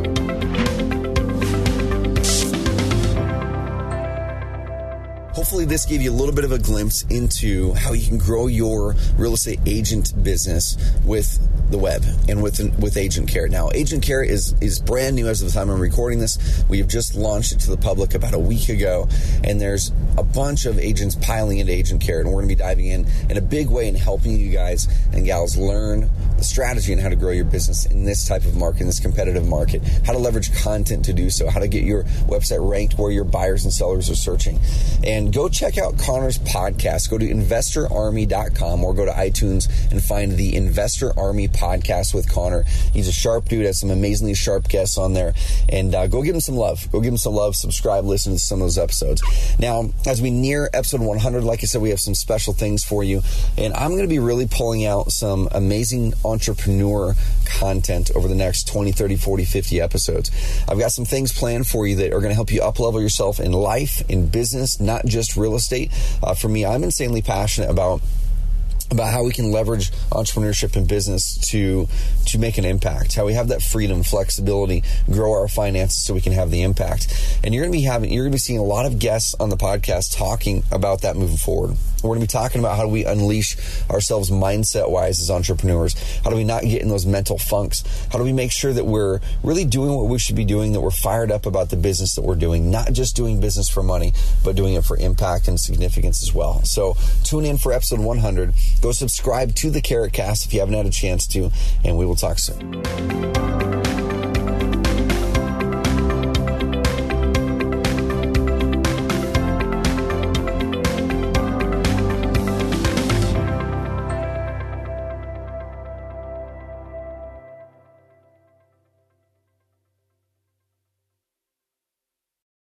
Hopefully this gave you a little bit of a glimpse into how you can grow your real estate agent business with the web and with Agent Carrot. Now, Agent Carrot is brand new as of the time I'm recording this. We have just launched it to the public about a week ago, and there's a bunch of agents piling into Agent Carrot, and we're going to be diving in a big way and helping you guys and gals learn the strategy on how to grow your business in this type of market, in this competitive market, how to leverage content to do so, how to get your website ranked where your buyers and sellers are searching. And go check out Connor's podcast. Go to investorarmy.com or go to iTunes and find the Investor Army podcast with Connor. He's a sharp dude, has some amazingly sharp guests on there. And go give him some love. Go give him some love. Subscribe, listen to some of those episodes. Now, as we near episode 100, like I said, we have some special things for you. And I'm going to be really pulling out some amazing entrepreneur content over the next 20, 30, 40, 50 episodes. I've got some things planned for you that are going to help you up-level yourself in life, in business, not just real estate. For me, I'm insanely passionate about how we can leverage entrepreneurship and business to make an impact, how we have that freedom, flexibility, grow our finances so we can have the impact. And you're going to be seeing a lot of guests on the podcast talking about that moving forward. We're going to be talking about how do we unleash ourselves mindset-wise as entrepreneurs? How do we not get in those mental funks? How do we make sure that we're really doing what we should be doing, that we're fired up about the business that we're doing, not just doing business for money, but doing it for impact and significance as well. So tune in for episode 100. Go subscribe to the Carrot Cast if you haven't had a chance to, and we will talk soon.